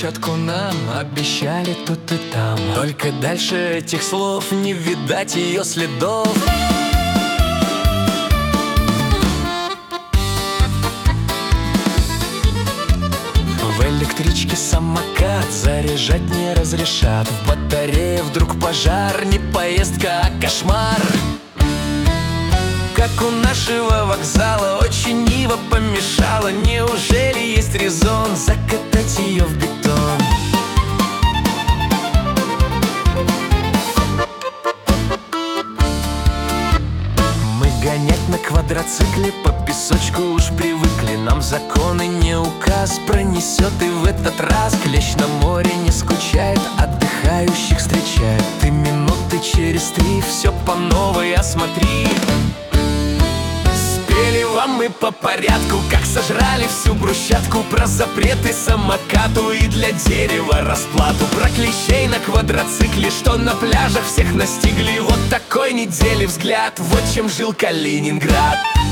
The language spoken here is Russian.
Камчатку нам обещали тут и там, только дальше этих слов не видать ее следов. В электричке самокат заряжать не разрешат. В батарее вдруг пожар, не поездка, а кошмар. Как у нашего вокзала очень Нива помешала. Неужели есть резон закатать ее в бетон? Мы гонять на квадроцикле по песочку уж привыкли. Нам законы не указ пронесет и в этот раз. Клещ на море не скучает, отдыхающих встречает. И минуты через 3 все по новой осмотри. Спели вам мы по порядку, как сожрали всю брусчатку. Про запреты самокату и для дерева расплату. Про клещей на квадроцикле, что на пляжах всех настигли. Вот такой недели взгляд, вот чем жил Калининград.